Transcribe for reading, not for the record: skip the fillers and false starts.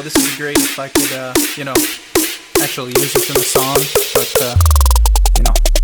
this would be great if I could, actually use this in a song, but,